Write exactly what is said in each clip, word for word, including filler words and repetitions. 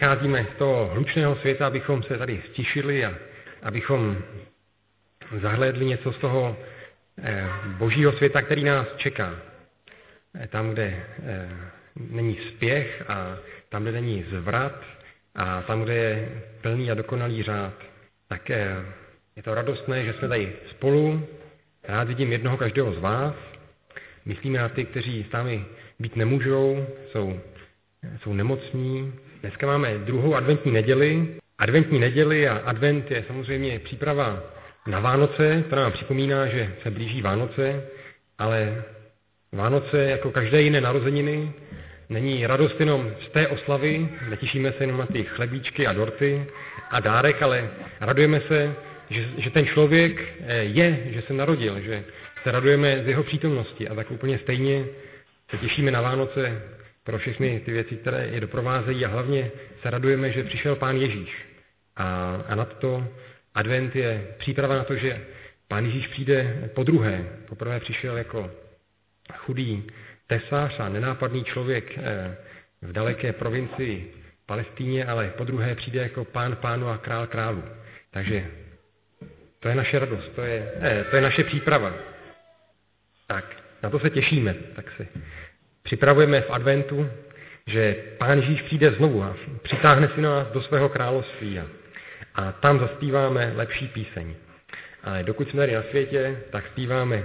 Vycházíme z toho hlučného světa, abychom se tady stišili a abychom zahlédli něco z toho božího světa, který nás čeká. Tam, kde není spěch a tam, kde není zvrat a tam, kde je plný a dokonalý řád. Tak je to radostné, že jsme tady spolu. Rád vidím jednoho každého z vás. Myslíme na ty, kteří s námi být nemůžou, jsou, jsou nemocní. Dneska máme druhou adventní neděli. Adventní neděli a advent je samozřejmě příprava na Vánoce, která nám připomíná, že se blíží Vánoce, ale Vánoce, jako každé jiné narozeniny, není radost jenom z té oslavy, netěšíme se jenom na ty chlebíčky a dorty a dárek, ale radujeme se, že, že ten člověk je, že se narodil, že se radujeme z jeho přítomnosti a tak úplně stejně se těšíme na Vánoce pro všechny ty věci, které je doprovázejí a hlavně se radujeme, že přišel Pán Ježíš. A, a nad to advent je příprava na to, že Pán Ježíš přijde po druhé. Poprvé přišel jako chudý tesař a nenápadný člověk v daleké provincii Palestíně, ale po druhé přijde jako Pán pánu a král králu. Takže to je naše radost, to je, ne, to je naše příprava. Tak, na to se těšíme, tak se připravujeme v adventu, že Pán Ježíš přijde znovu a přitáhne si nás do svého království a, a tam zaspíváme lepší píseň. Ale dokud jsme tady na světě, tak zpíváme.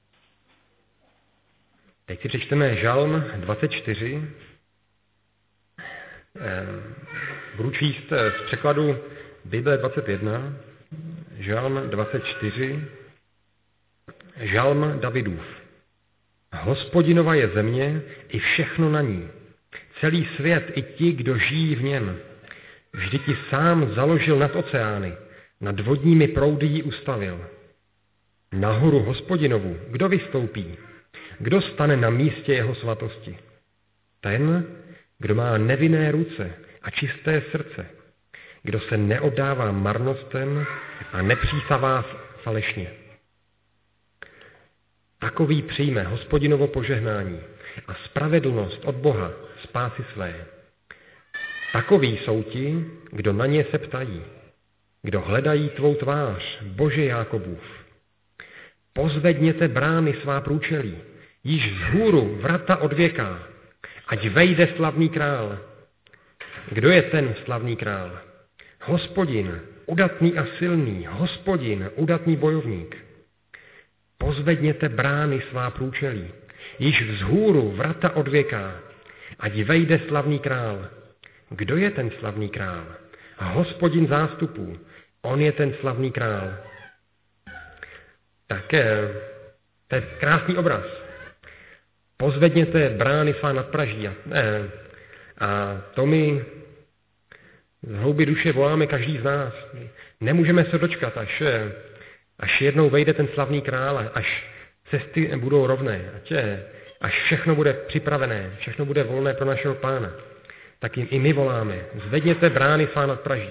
Teď si přečteme Žalm dvacet čtyři. Budu číst z překladu Bible dvacet jedna. Žalm dvacet čtyři. Žalm Davidův. Hospodinova je země i všechno na ní. Celý svět i ti, kdo žijí v něm. Vždyť ti sám založil nad oceány, nad vodními proudy ji ustavil. Nahoru Hospodinovu, kdo vystoupí? Kdo stane na místě jeho svatosti? Ten, kdo má nevinné ruce a čisté srdce, kdo se neoddává marnostem a nepřísavá falešně. Takový přijme Hospodinovo požehnání a spravedlnost od Boha spásy své. Takoví jsou ti, kdo na ně se ptají, kdo hledají tvou tvář, Bože Jákobův. Pozvedněte brány svá průčelí, již vzhůru vrata odvěká, ať vejde slavný král. Kdo je ten slavný král? Hospodin, udatný a silný, Hospodin, udatný bojovník. Pozvedněte brány svá průčelí, již vzhůru vrata odvěká, ať vejde slavný král. Kdo je ten slavný král? Hospodin zástupů, on je ten slavný král. Tak to je krásný obraz. Pozvedněte brány svá nadpraží. A, a to my z hloubi duše voláme každý z nás. Nemůžeme se dočkat, až, až jednou vejde ten slavný král, až cesty budou rovné, až všechno bude připravené, všechno bude volné pro našeho Pána. Tak jim i my voláme. Zvedněte brány svá nadpraží.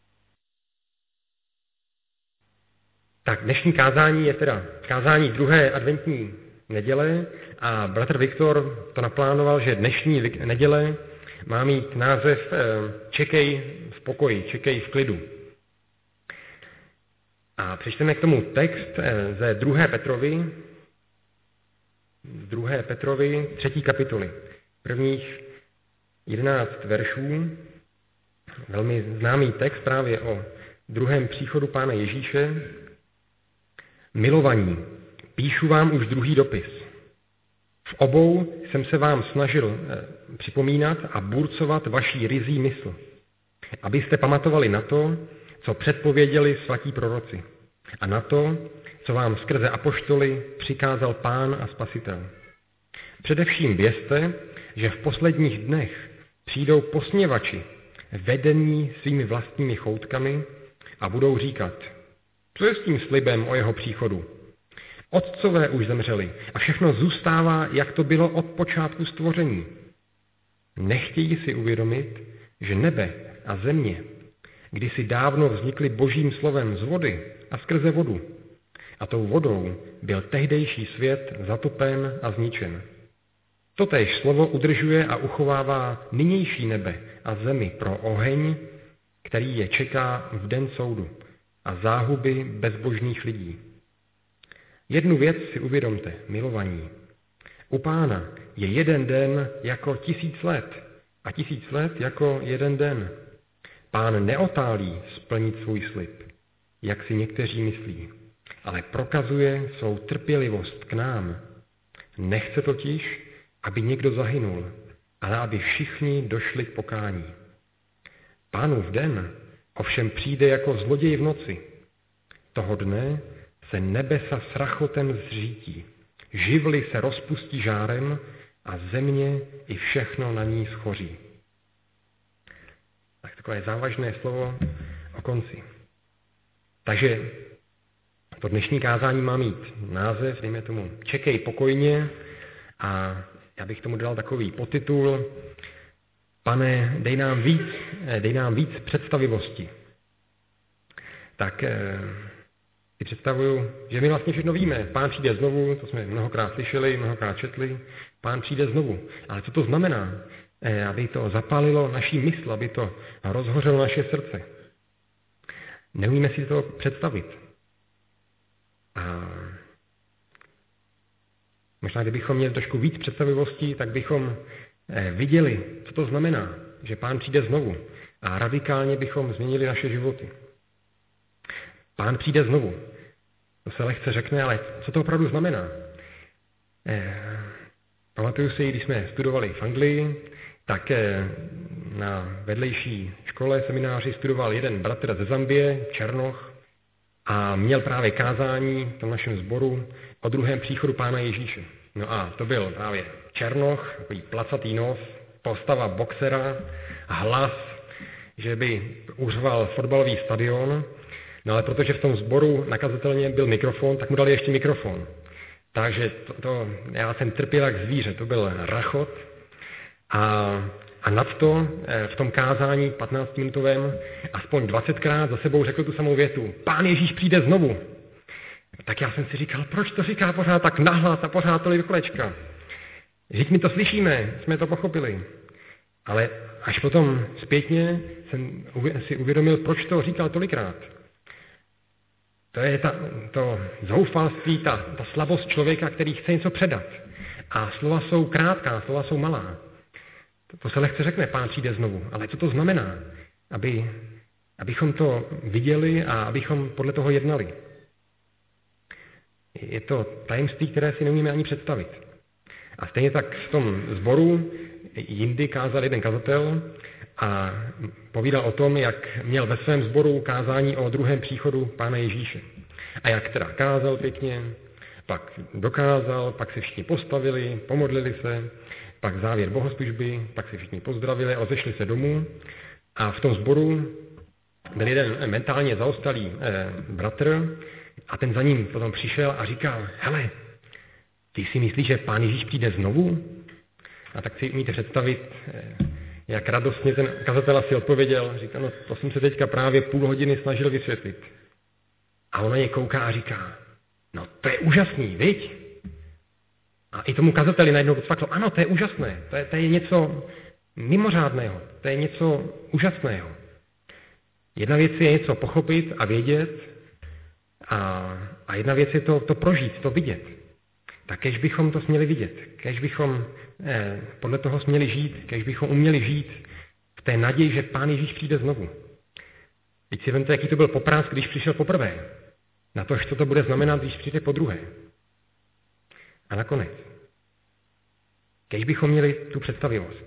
Tak dnešní kázání je teda kázání druhé adventní neděle a bratr Viktor to naplánoval, že dnešní neděle má mít název Čekej v pokoji, čekej v klidu. A přečteme k tomu text ze druhé Petrovi, z druhé Petrovi, třetí kapitoly, prvních jedenáct veršů, velmi známý text právě o druhém příchodu Pána Ježíše. Milovaní, píšu vám už druhý dopis. V obou jsem se vám snažil připomínat a burcovat vaší ryzí mysl, abyste pamatovali na to, co předpověděli svatí proroci, a na to, co vám skrze apoštoly přikázal Pán a Spasitel. Především vězte, že v posledních dnech přijdou posměvači, vedení svými vlastními choutkami a budou říkat, co je s tím slibem o jeho příchodu? Otcové už zemřeli a všechno zůstává, jak to bylo od počátku stvoření. Nechtějí si uvědomit, že nebe a země kdysi dávno vznikly božím slovem z vody a skrze vodu. A tou vodou byl tehdejší svět zatopen a zničen. Totéž slovo udržuje a uchovává nynější nebe a zemi pro oheň, který je čeká v den soudu a záhuby bezbožných lidí. Jednu věc si uvědomte, milovaní. U Pána je jeden den jako tisíc let a tisíc let jako jeden den. Pán neotálí splnit svůj slib, jak si někteří myslí, ale prokazuje svou trpělivost k nám. Nechce totiž, aby někdo zahynul, ale aby všichni došli k pokání. Pánův den ovšem přijde jako zloděj v noci. Toho dne se nebesa s rachotem zřítí, živly se rozpustí žárem a země i všechno na ní schoří. Tak takové závažné slovo o konci. Takže to dnešní kázání má mít název, dejme tomu Čekej pokojně, a já bych tomu dal takový podtitul: Pane, dej nám víc, dej nám víc představivosti. Tak si představuju, že my vlastně všechno víme. Pán přijde znovu, to jsme mnohokrát slyšeli, mnohokrát četli. Pán přijde znovu. Ale co to znamená? Aby to zapálilo naší mysl, aby to rozhořelo naše srdce. Neumíme si to představit. A možná, kdybychom měli trošku víc představivosti, tak bychom viděli, co to znamená, že Pán přijde znovu. A radikálně bychom změnili naše životy. Pán přijde znovu. To se lehce řekne, ale co to opravdu znamená? Eh, pamatuju si, když jsme studovali v Anglii, tak eh, na vedlejší škole, semináři studoval jeden bratr ze Zambie, Černoch, a měl právě kázání v tom našem sboru o druhém příchodu Pána Ježíše. No a to byl právě Černoch, takový placatý nos, postava boxera, hlas, že by uřval fotbalový stadion. No ale protože v tom sboru nakazatelně byl mikrofon, tak mu dali ještě mikrofon. Takže to, to, já jsem trpěl jak zvíře, to byl rachot. A, a nad to v tom kázání patnáctiminutovém aspoň dvacetkrát za sebou řekl tu samou větu: Pán Ježíš přijde znovu. Tak já jsem si říkal, proč to říká pořád tak nahlas a pořád tolik do kolečka. Vždyť my to slyšíme, jsme to pochopili. Ale až potom zpětně jsem si uvědomil, proč to říkal tolikrát. To je ta, to zoufalství, ta, ta slabost člověka, který chce něco předat. A slova jsou krátká, slova jsou malá. To, to se lehce řekne, Pán přijde znovu. Ale co to znamená? Aby, abychom to viděli a abychom podle toho jednali. Je to tajemství, které si neumíme ani představit. A stejně tak v tom sboru jindy kázal jeden kazatel a povídal o tom, jak měl ve svém sboru kázání o druhém příchodu Pána Ježíše. A jak teda kázal pěkně, pak dokázal, pak se všichni postavili, pomodlili se, pak závěr bohoslužby, pak se všichni pozdravili a rozešli se domů. A v tom sboru byl jeden mentálně zaostalý eh, bratr a ten za ním potom přišel a říkal: hele, ty si myslíš, že Pán Ježíš přijde znovu? A tak si umíte představit, eh, jak radostně ten kazatel asi odpověděl. Říká, no to jsem se teďka právě půl hodiny snažil vysvětlit. A on na ně kouká a říká: no to je úžasný, viď? A i tomu kazateli najednou odfaklo: ano, to je úžasné, to je, to je něco mimořádného, to je něco úžasného. Jedna věc je něco pochopit a vědět, a, a jedna věc je to, to prožít, to vidět. Tak kež bychom to směli vidět, kež bychom eh, podle toho směli žít, kež bychom uměli žít v té naději, že Pán Ježíš přijde znovu. Teď si vemte, jaký to byl poprask, když přišel poprvé. Na to, co to bude znamenat, když přijde po druhé. A nakonec. Kež bychom měli tu představivost.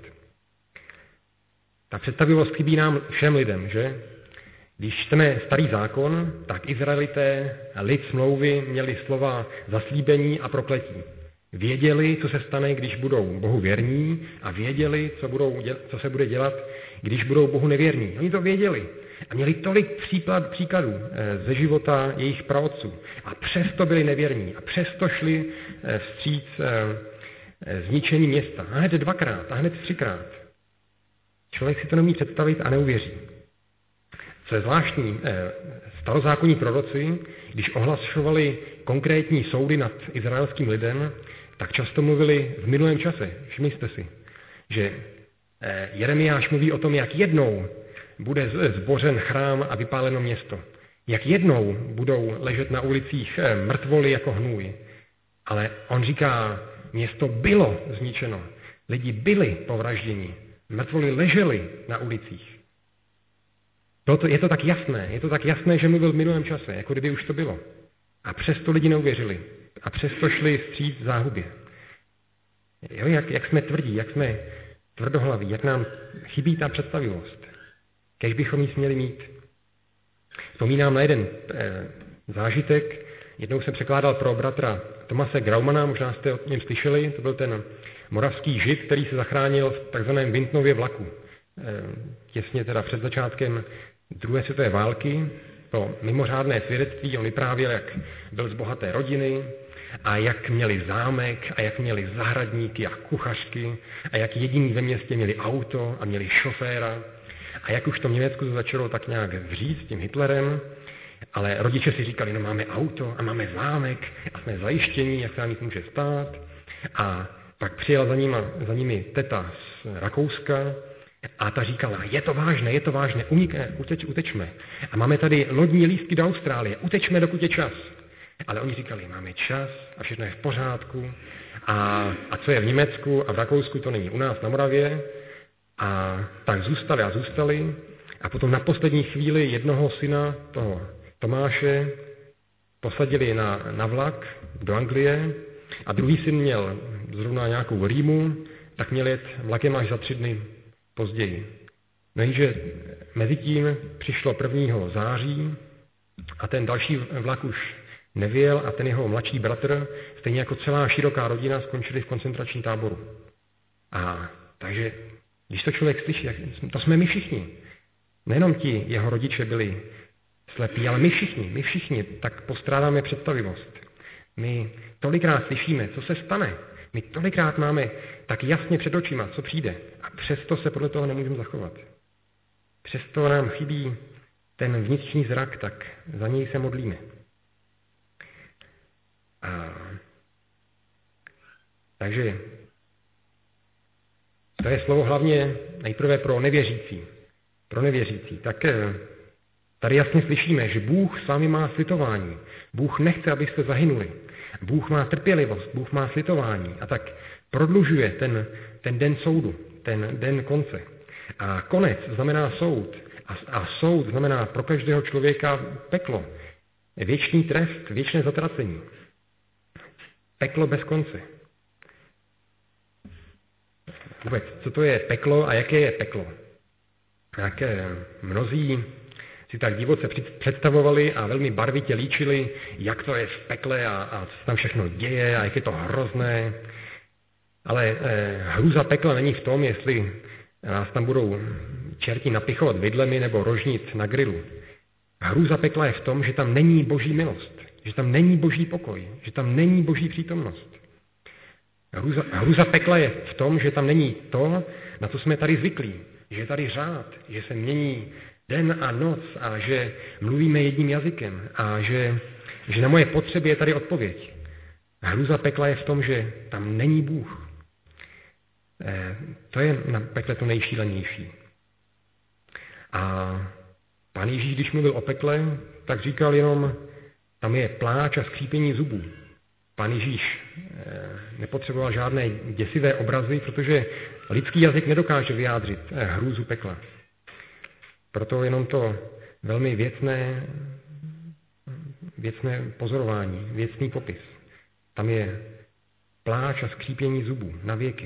Ta představivost chybí nám všem lidem, že? Když čteme Starý zákon, tak Izraelité, lid smlouvy, měli slova zaslíbení a prokletí. Věděli, co se stane, když budou Bohu věrní, a věděli, co, budou, co se bude dělat, když budou Bohu nevěrní. Oni to věděli a měli tolik příklad, příkladů ze života jejich praotců. A přesto byli nevěrní a přesto šli vstříc zničení města. A hned dvakrát, a hned třikrát. Člověk si to nemůže představit a neuvěří. Co je zvláštní, starozákonní proroci, když ohlašovali konkrétní soudy nad izraelským lidem, tak často mluvili v minulém čase. Všimli jste si, že Jeremiáš mluví o tom, jak jednou bude zbořen chrám a vypáleno město. Jak jednou budou ležet na ulicích mrtvoly jako hnůj. Ale on říká, město bylo zničeno. Lidi byli povražděni. Mrtvoly ležely na ulicích. To, je to tak jasné, je to tak jasné, že mluvil v minulém čase, jako kdyby už to bylo. A přesto lidi neuvěřili. A přesto šli vstříc záhubě. Jo, jak, jak jsme tvrdí, jak jsme tvrdohlaví, jak nám chybí ta představivost. Kéž bychom ji směli mít. Vzpomínám na jeden e, zážitek. Jednou jsem překládal pro bratra Tomase Graumana, možná jste o něm slyšeli, to byl ten moravský žid, který se zachránil v takzvaném Vintnově vlaku. E, těsně teda před začátkem druhé světové války. To mimořádné svědectví, on vyprávěl, jak byl z bohaté rodiny a jak měli zámek a jak měli zahradníky a kuchařky a jak jediní ve městě měli auto a měli šoféra a jak už to v Německu to začalo tak nějak vřít s tím Hitlerem, ale rodiče si říkali, no máme auto a máme zámek a jsme zajištění, jak se nám nic může stát. A pak přijela za, nima, za nimi teta z Rakouska a ta říkala, je to vážné, je to vážné, unikne, uteč, utečme. A máme tady lodní lístky do Austrálie, utečme, dokud je čas. Ale oni říkali, máme čas a všechno je v pořádku. A, a co je v Německu a v Rakousku, to není u nás na Moravě. A tak zůstali a zůstali. A potom na poslední chvíli jednoho syna, toho Tomáše, posadili na, na vlak do Anglie a druhý syn měl zrovna nějakou rýmu, tak měl jet vlakem až za tři dny později. No jenže mezi tím přišlo prvního září a ten další vlak už nevěl a ten jeho mladší bratr, stejně jako celá široká rodina, skončili v koncentračním táboru. A takže, když to člověk slyší, to jsme my všichni. Nejenom ti jeho rodiče byli slepí, ale my všichni, my všichni tak postrádáme představivost. My tolikrát slyšíme, co se stane. My tolikrát máme tak jasně před očima, co přijde. A přesto se podle toho nemůžeme zachovat. Přesto nám chybí ten vnitřní zrak, tak za něj se modlíme. A... Takže to je slovo hlavně nejprve pro nevěřící. Pro nevěřící. Tak tady jasně slyšíme, že Bůh s vámi má slitování. Bůh nechce, abyste zahynuli. Bůh má trpělivost, Bůh má slitování a tak prodlužuje ten, ten den soudu, ten den konce. A konec znamená soud a, a soud znamená pro každého člověka peklo, věčný trest, věčné zatracení. Peklo bez konce. Vůbec, co to je peklo a jaké je peklo? Jak mnozí si tak divoce představovali a velmi barvitě líčili, jak to je v pekle a, a co se tam všechno děje a jak je to hrozné. Ale eh, hrůza pekla není v tom, jestli nás tam budou čerti napichovat vidlemi nebo rožnit na grilu. Hrůza pekla je v tom, že tam není boží milost, že tam není boží pokoj, že tam není boží přítomnost. Hrůza, hrůza pekla je v tom, že tam není to, na co jsme tady zvyklí, že je tady řád, že se mění den a noc a že mluvíme jedním jazykem a že, že na moje potřeby je tady odpověď. Hrůza pekla je v tom, že tam není Bůh. E, to je na pekle to nejšílenější. A Pán Ježíš, když mluvil o pekle, tak říkal jenom, tam je pláč a skřípění zubů. Pán Ježíš e, nepotřeboval žádné děsivé obrazy, protože lidský jazyk nedokáže vyjádřit e, hrůzu pekla. Proto jenom to velmi věcné, věcné pozorování, věcný popis. Tam je pláč a skřípění zubů na věky.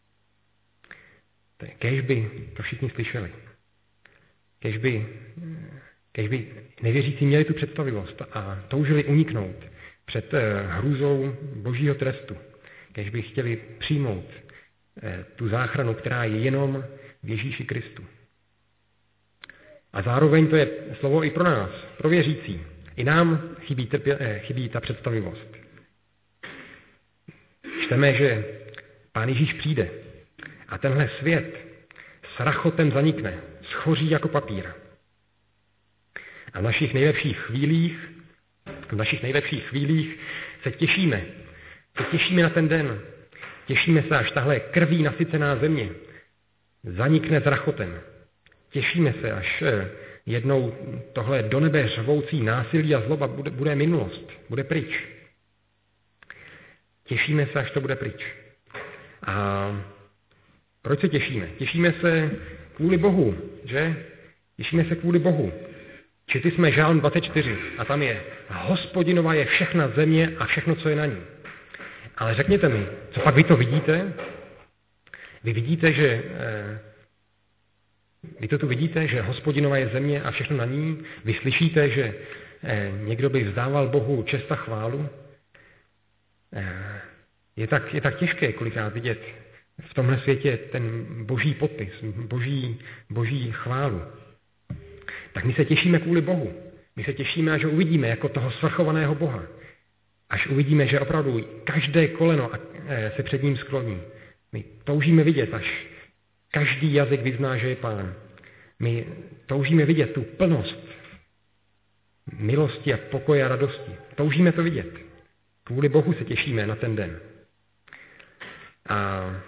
Kéž by to všichni slyšeli. Kéž by, kéž by nevěřící měli tu představivost a toužili uniknout před hrůzou božího trestu. Kéž by chtěli přijmout tu záchranu, která je jenom v Ježíši Kristu. A zároveň to je slovo i pro nás, pro věřící. I nám chybí, trpě, chybí ta představivost. Čteme, že Pán Ježíš přijde a tenhle svět s rachotem zanikne, schoří jako papír. A v našich nejlepších chvílích, v našich nejlepších chvílích se těšíme Se těšíme na ten den. Těšíme se, až tahle krví nasycená země zanikne s rachotem. Těšíme se, až jednou tohle do nebe řvoucí násilí a zloba bude, bude minulost, bude pryč. Těšíme se, až to bude pryč. A proč se těšíme? Těšíme se kvůli Bohu, že? Těšíme se kvůli Bohu. Četli jsme Žálm dvacet čtyři a tam je: Hospodinova je všechna země a všechno, co je na ní. Ale řekněte mi, co pak vy to vidíte? Vy vidíte, že vy to tu vidíte, že Hospodinova je země a všechno na ní? Vy slyšíte, že někdo by vzdával Bohu čest a chválu? Je tak, je tak těžké kolikrát vidět v tomhle světě ten boží podpis, boží, boží chválu. Tak my se těšíme kvůli Bohu. My se těšíme, až ho uvidíme jako toho svrchovaného Boha. Až uvidíme, že opravdu každé koleno se před ním skloní. My toužíme vidět, až každý jazyk vyzná, že je Pán. My toužíme vidět tu plnost milosti a pokoje a radosti. Toužíme to vidět. Kvůli Bohu se těšíme na ten den. A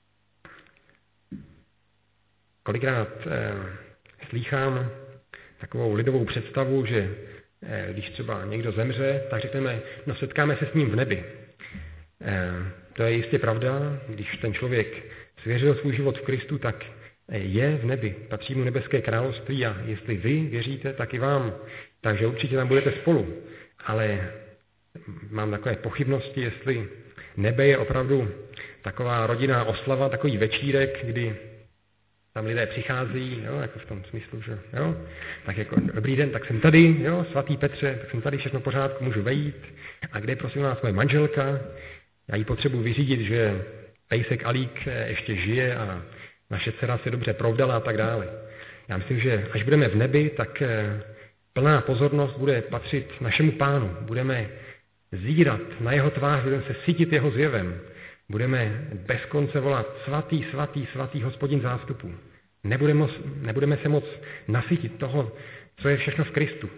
kolikrát eh, slýchám takovou lidovou představu, že eh, když třeba někdo zemře, tak řekneme, no setkáme se s ním v nebi. Eh, to je jistě pravda, když ten člověk svěřil svůj život v Kristu, tak je v nebi, patří mu nebeské království a jestli vy věříte, tak i vám. Takže určitě tam budete spolu. Ale mám takové pochybnosti, jestli nebe je opravdu taková rodinná oslava, takový večírek, kdy tam lidé přichází, jo, jako v tom smyslu, že jo, tak jako dobrý den, tak jsem tady, jo, svatý Petře, tak jsem tady, všechno v pořádku, můžu vejít. A kde je prosím vás moje manželka? Já jí potřebuji vyřídit, že pejsek Alík ještě žije a naše dcera se dobře provdala a tak dále. Já myslím, že až budeme v nebi, tak plná pozornost bude patřit našemu Pánu. Budeme zírat na jeho tvář, budeme se sytit jeho zjevem. Budeme bez konce volat svatý, svatý, svatý Hospodin zástupů. Nebudeme, nebudeme se moc nasytit toho, co je všechno v Kristu.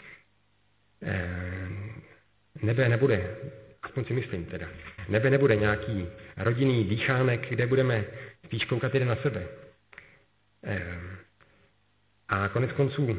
Nebe nebude, aspoň si myslím teda, nebe nebude nějaký rodinný dýchánek, kde budeme spíš koukat jeden na sebe. A konec konců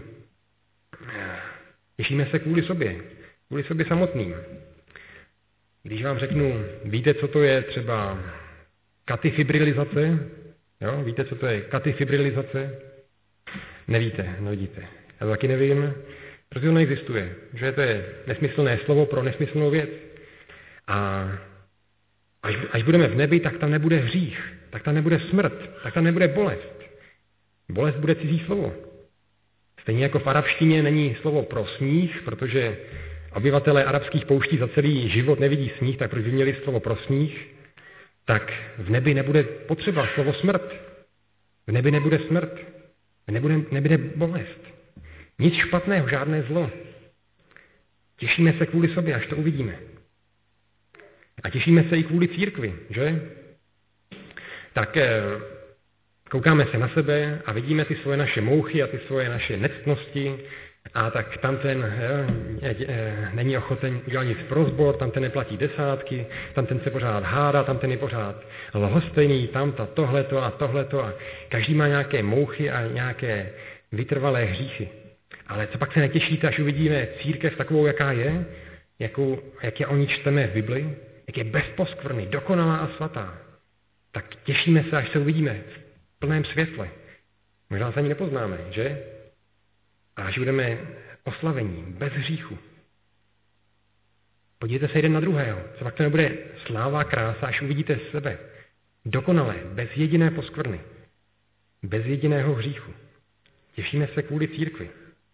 těšíme se kvůli sobě, kvůli sobě samotným. Když vám řeknu, víte, co to je třeba katyfibrilizace? Jo, víte, co to je katyfibrilizace? Nevíte, no vidíte. Já to taky nevím, protože to neexistuje. Že to je nesmyslné slovo pro nesmyslnou věc. A až, až budeme v nebi, tak tam nebude hřích, tak tam nebude smrt, tak tam nebude bolest. Bolest bude cizí slovo. Stejně jako v arabštině není slovo pro sníh, protože obyvatelé arabských pouští za celý život nevidí sníh, tak proč by měli slovo pro sníh, tak v nebi nebude potřeba slovo smrt. V nebi nebude smrt. V nebude, nebude bolest. Nic špatného, žádné zlo. Těšíme se kvůli sobě, až to uvidíme. A těšíme se i kvůli církvi, že? Tak koukáme se na sebe a vidíme ty svoje naše mouchy a ty svoje naše nectnosti, a tak tam ten je, je, není ochoten udělat nic pro sbor, tam ten neplatí desátky, tam ten se pořád hádá, tam ten je pořád lhostejný, tam ta tohleto a tohleto a každý má nějaké mouchy a nějaké vytrvalé hříchy. Ale co pak se netěšíte, až uvidíme církev takovou, jaká je, jakou, jak je o ní čteme v Bibli, jak je bezposkvrný, dokonalá a svatá, tak těšíme se, až se uvidíme v plném světle. Možná se ani nepoznáme, že? A až budeme oslavení, bez hříchu. Podívejte se jeden na druhého. Co pak to nebude sláva a krása, až uvidíte sebe. Dokonalé, bez jediné poskvrny. Bez jediného hříchu. Těšíme se kvůli církvi.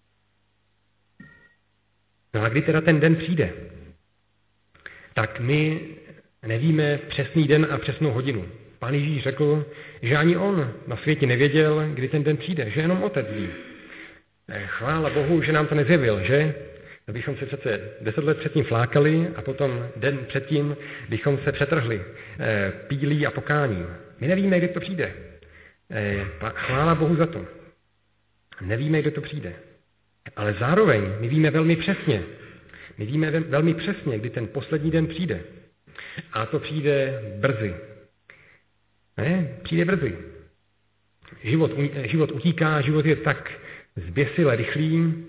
No a kdy teda ten den přijde? Tak my nevíme přesný den a přesnou hodinu. Pán Ježíš řekl, že ani on na světě nevěděl, kdy ten den přijde, že jenom Otec ví. Chvála Bohu, že nám to nezjevil, že? Bychom se přece deset let předtím flákali a potom den předtím bychom se přetrhli eh, pílí a pokáním. My nevíme, kdy to přijde. Eh, chvála Bohu za to. Nevíme, kdy to přijde. Ale zároveň my víme velmi přesně, my víme velmi přesně, kdy ten poslední den přijde. A to přijde brzy. Ne? Přijde brzy. Život, život utíká, život je tak zběsile rychlý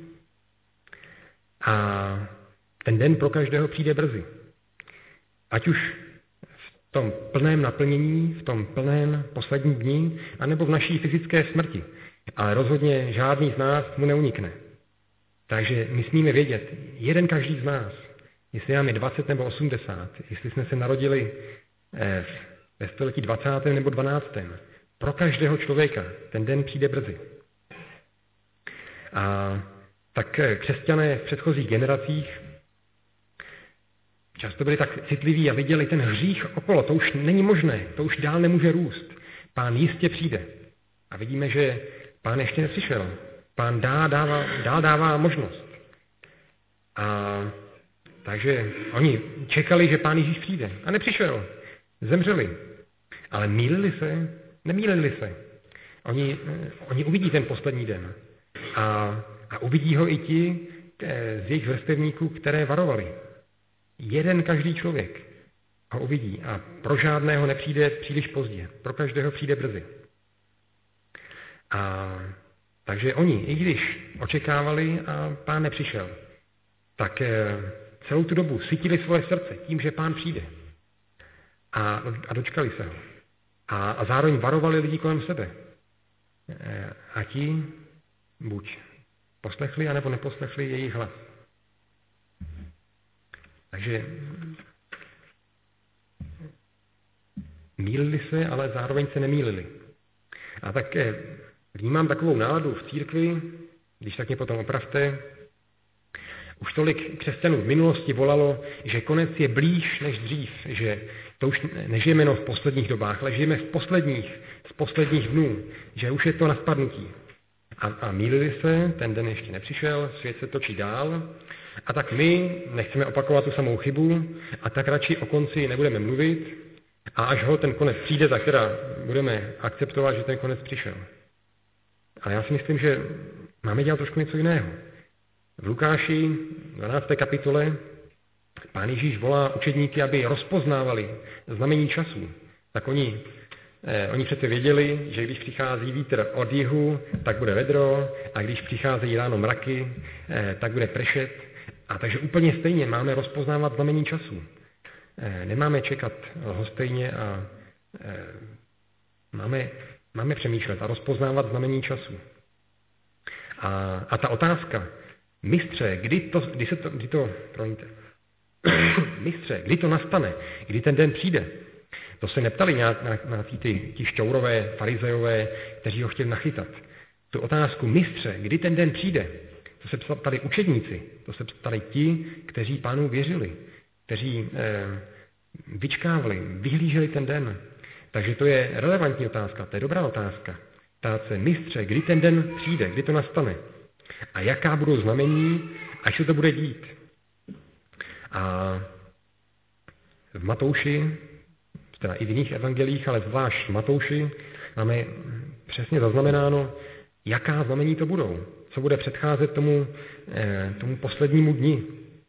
a ten den pro každého přijde brzy. Ať už v tom plném naplnění, v tom plném posledním dni, anebo v naší fyzické smrti. Ale rozhodně žádný z nás mu neunikne. Takže my smíme vědět, jeden každý z nás, jestli nám je dvacet nebo osmdesát, jestli jsme se narodili ve století dvacátém nebo dvanáctém, pro každého člověka ten den přijde brzy. A tak křesťané v předchozích generacích často byli tak citliví a viděli ten hřích okolo, to už není možné, to už dál nemůže růst. Pán jistě přijde. A vidíme, že Pán ještě nepřišel. Pán dá, dává, dál dává možnost. A takže oni čekali, že Pán Ježíš přijde. A nepřišel. Zemřeli. Ale mýlili se? Nemýlili se. Oni, oni uvidí ten poslední den. A, a uvidí ho i ti z jejich vrstevníků, které varovali. Jeden každý člověk ho uvidí a pro žádného nepřijde příliš pozdě. Pro každého přijde brzy. A takže oni, i když očekávali a Pán nepřišel, tak celou tu dobu sytili svoje srdce tím, že Pán přijde. A, a dočkali se ho. A, a zároveň varovali lidi kolem sebe. A ti buď poslechli, anebo neposlechli jejich hlas. Takže mýlili se, ale zároveň se nemýlili. A tak vnímám takovou náladu v církvi, když tak mě potom opravte, už tolik křesťanů v minulosti volalo, že konec je blíž než dřív, že to už nežijeme jenom v posledních dobách, ale žijeme v posledních, z posledních dnů, že už je to na spadnutí. A, a mýlili se, ten den ještě nepřišel, svět se točí dál, a tak my nechceme opakovat tu samou chybu a tak radši o konci nebudeme mluvit a až ho ten konec přijde, tak teda budeme akceptovat, že ten konec přišel. Ale já si myslím, že máme dělat trošku něco jiného. V Lukáši dvanácté kapitole Pán Ježíš volá učedníky, aby rozpoznávali znamení času. Tak oni, eh, oni přece věděli, že když přichází vítr od jihu, tak bude vedro, a když přicházejí ráno mraky, eh, tak bude pršet. A takže úplně stejně máme rozpoznávat znamení času. Eh, nemáme čekat lhostejně a eh, máme, máme přemýšlet a rozpoznávat znamení času. A, a ta otázka, mistře, kdy to, kdy se to, kdy to, promiňte, mistře, kdy to nastane, kdy ten den přijde, to se neptali nějaký ty, ti šťourové, farizejové, kteří ho chtěli nachytat. Tu otázku, mistře, kdy ten den přijde, to se ptali učedníci, to se ptali ti, kteří Pánu věřili, kteří eh, vyčkávali, vyhlíželi ten den. Takže to je relevantní otázka, to je dobrá otázka. Ptát se, mistře, kdy ten den přijde, kdy to nastane a jaká budou znamení, až se to bude dít. A v Matouši, teda i v jiných evangelích, ale zvlášť v Matouši, máme přesně zaznamenáno, jaká znamení to budou, co bude předcházet tomu, eh, tomu poslednímu dni.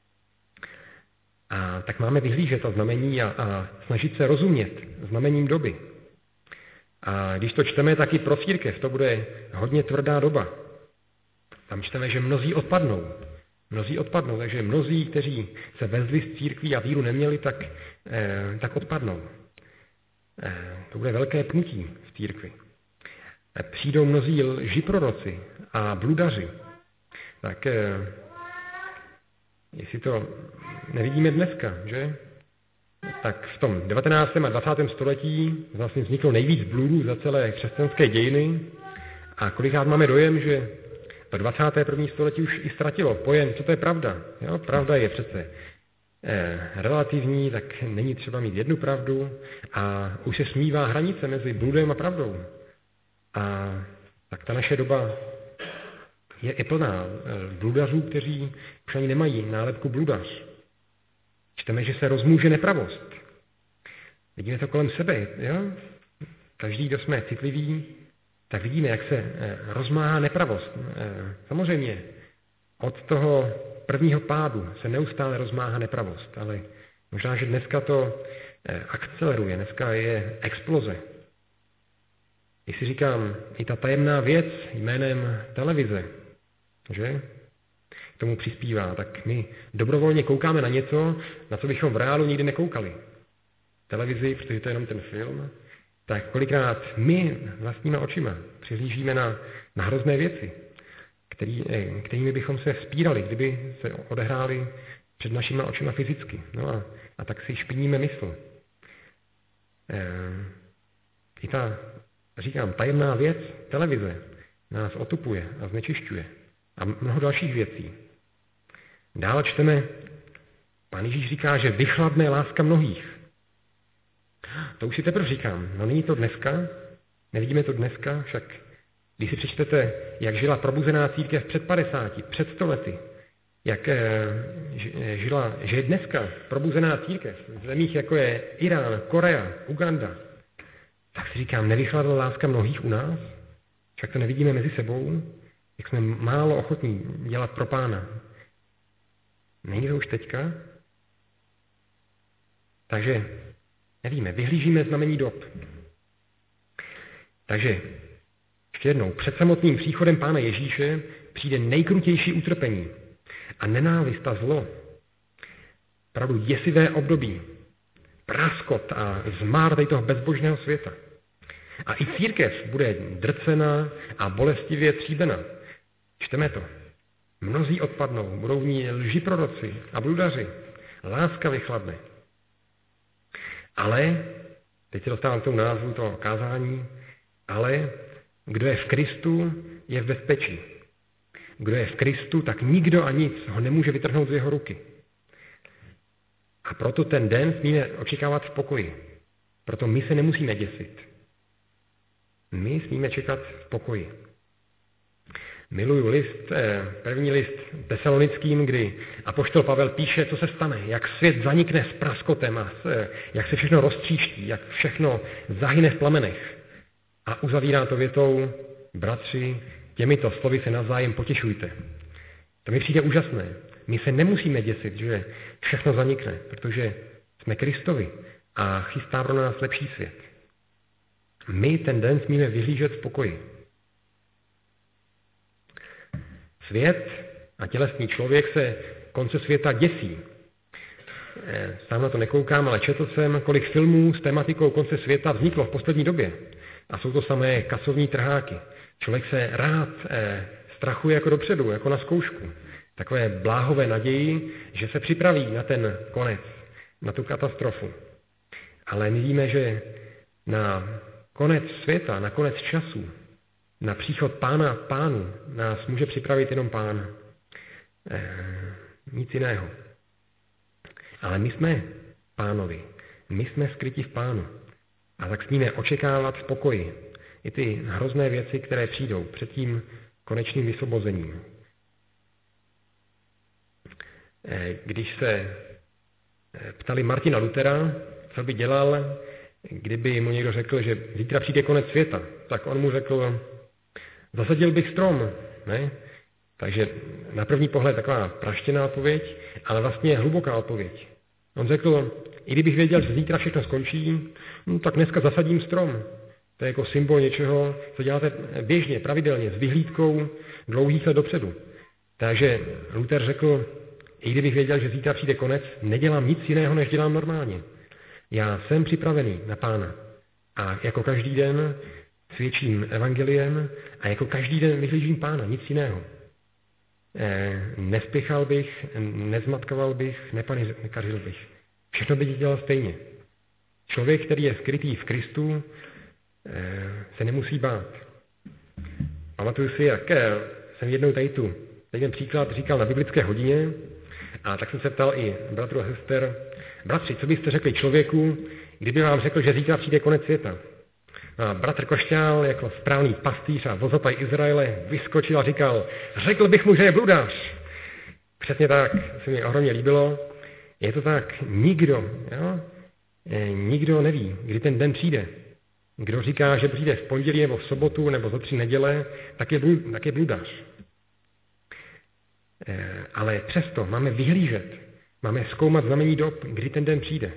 A tak máme vyhlížet ta znamení a, a snažit se rozumět znamením doby. A když to čteme, tak i pro církev to bude hodně tvrdá doba. Tam čteme, že mnozí odpadnou. Mnozí odpadnou, takže mnozí, kteří se vezli z církví a víru neměli, tak, eh, tak odpadnou. Eh, to bude velké pnutí v církvi. Eh, přijdou mnozí lžiproroci a bludaři. Tak eh, jestli to nevidíme dneska, že? Tak v tom devatenáctém a dvacátém století vlastně vzniklo nejvíc bludů za celé křesťanské dějiny a kolikrát máme dojem, že to dvacáté první století už i ztratilo pojem, co to je pravda. Jo? Pravda je přece eh, relativní, tak není třeba mít jednu pravdu a už se smívá hranice mezi bludem a pravdou. A tak ta naše doba je, je plná eh, bludařů, kteří už ani nemají nálepku bludař. Čteme, že se rozmůže nepravost. Vidíme to kolem sebe. Jo? Každý, kdo jsme citliví, tak vidíme, jak se rozmáhá nepravost. Samozřejmě od toho prvního pádu se neustále rozmáhá nepravost, ale Možná, že dneska to akceleruje, dneska je exploze. Když si říkám, i ta tajemná věc jménem televize, že? K tomu přispívá, tak my dobrovolně koukáme na něco, na co bychom v reálu nikdy nekoukali. Televizi, protože to je jenom ten film, tak kolikrát my vlastníma očima přihlížíme na, na hrozné věci, který, kterými bychom se spírali, kdyby se odehrály před našima očima fyzicky. No a, a tak si špiníme mysl. E, I ta, říkám, tajemná věc, televize, nás otupuje a znečišťuje. A mnoho dalších věcí. Dále čteme, Pán Ježíš říká, že vychladne láska mnohých. To už si teprve říkám, no není to dneska, nevidíme to dneska, však když si přečtete, jak žila probuzená církev před padesáti, před sto lety, jak žila, že je dneska probuzená církev v zemích, jako je Irán, Korea, Uganda, tak si říkám, nevychladla láska mnohých u nás? Však to nevidíme mezi sebou, jak jsme málo ochotní dělat pro Pána. Není to už teďka? Takže nevíme, vyhlížíme znamení dob. Takže ještě jednou, před samotným příchodem Pána Ježíše přijde nejkrutější utrpení a nenávist a zlo. Opravdu děsivé období, praskot a zmár tady toho bezbožného světa. A i církev bude drcena a bolestivě tříbena. Čteme to. Mnozí odpadnou, budou v ní lžiproroci a bludaři. Láska vychladne. Ale, teď se dostávám k tomu názvu toho kázání, ale kdo je v Kristu, je v bezpečí. Kdo je v Kristu, tak nikdo a nic ho nemůže vytrhnout z jeho ruky. A proto ten den smíme očekávat v pokoji. Proto my se nemusíme děsit. My smíme čekat v pokoji. Miluju list, první list Tesalonickým, kdy apoštol Pavel píše, co se stane, jak svět zanikne s praskotem a jak se všechno roztříští, jak všechno zahyne v plamenech. A uzavírá to větou, bratři, těmito slovy se navzájem potěšujte. To mi přijde úžasné. My se nemusíme děsit, že všechno zanikne, protože jsme Kristovi a chystá pro nás lepší svět. My ten den smíme vyhlížet v pokoji. Svět a tělesný člověk se konce světa děsí. Sám na to nekoukám, ale četl jsem, kolik filmů s tematikou konce světa vzniklo v poslední době. A jsou to samé kasovní trháky. Člověk se rád eh, strachuje jako dopředu, jako na zkoušku. Takové bláhové naději, že se připraví na ten konec, na tu katastrofu. Ale my víme, že na konec světa, na konec času, na příchod Pána Pánu nás může připravit jenom Pán. E, nic jiného. Ale my jsme Pánovi. My jsme skryti v Pánu. A tak smíme očekávat v pokoji i ty hrozné věci, které přijdou před tím konečným vysvobozením. E, když se ptali Martina Luthera, co by dělal, kdyby mu někdo řekl, že zítra přijde konec světa, tak on mu řekl, zasadil bych strom, ne? Takže na první pohled taková praštěná odpověď, ale vlastně hluboká odpověď. On řekl, i kdybych věděl, že zítra všechno skončí, no, tak dneska zasadím strom. To je jako symbol něčeho, co děláte běžně, pravidelně, s vyhlídkou dlouhých let dopředu. Takže Luther řekl, i kdybych věděl, že zítra přijde konec, nedělám nic jiného, než dělám normálně. Já jsem připravený na Pána. A jako každý den svědčím evangeliem a jako každý den vyhlížím Pána, nic jiného. E, nespěchal bych, nezmatkoval bych, nepanikařil bych. Všechno bych dělal stejně. Člověk, který je skrytý v Kristu, e, se nemusí bát. Pamatuju si, jak jsem jednou tady tu, tady ten příklad říkal na biblické hodině, a tak jsem se ptal i bratru a sester, bratři, co byste řekli člověku, kdyby vám řekl, že zítra přijde konec světa? A bratr Košťál jako správný pastýř a vozopaj Izraele vyskočil a říkal, řekl bych mu, že je bludář. Přesně tak, se mi ohromně líbilo. Je to tak, nikdo, jo? E, nikdo neví, kdy ten den přijde. Kdo říká, že přijde v pondělí nebo v sobotu nebo za tři neděle, tak je, blud, tak je bludář. E, ale přesto máme vyhlížet Máme zkoumat znamení dob, kdy ten den přijde.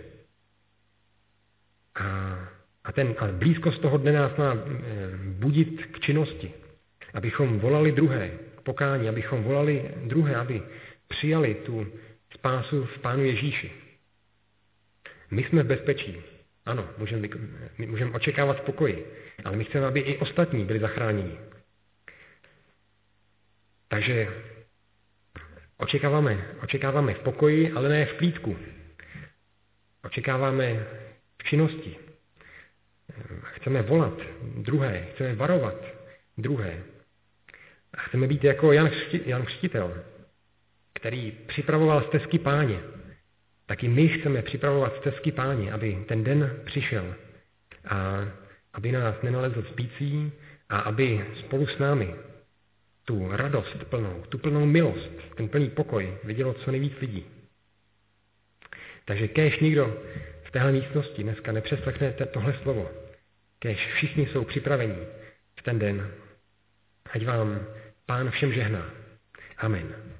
A, a, ten, a blízkost toho dne nás má budit k činnosti, abychom volali druhé k pokání, abychom volali druhé, aby přijali tu spásu v Pánu Ježíši. My jsme v bezpečí. Ano, můžeme můžeme očekávat v pokoji, ale my chceme, aby i ostatní byli zachráněni. Takže očekáváme, očekáváme v pokoji, ale ne v klídku. Očekáváme v činnosti. Chceme volat druhé, chceme varovat druhé. A chceme být jako Jan, Jan Křtitel, který připravoval stezky Páně. Taky my chceme připravovat stezky Páně, aby ten den přišel a aby nás nenalezl spící a aby spolu s námi tu radost plnou, tu plnou milost, ten plný pokoj vidělo co nejvíc lidí. Takže kéž nikdo v téhle místnosti dneska nepřeslechne tohle slovo. Kéž všichni jsou připraveni v ten den. Ať vám Pán všem žehná. Amen.